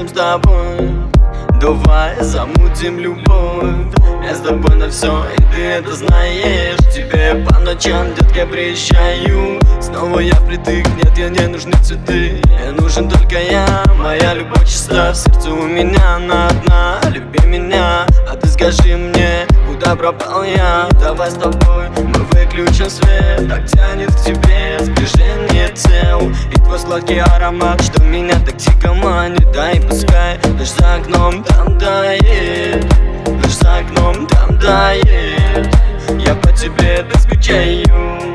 скажем с тобой. Давай замутим любовь, я с тобой на все, и ты это знаешь. Тебе по ночам, детка, приезжаю. Снова я притык, нет, я не нужны цветы. Мне нужен только я, моя любовь чиста. В сердце у меня она одна, люби меня. А ты скажи мне, куда пропал я? Давай с тобой мы выключим свет. Так тянет к тебе сближение тел. И твой сладкий аромат, что меня так дико манит. Да и пускай дождь за окном там тает, дождь за окном там тает. Я по тебе так скучаю.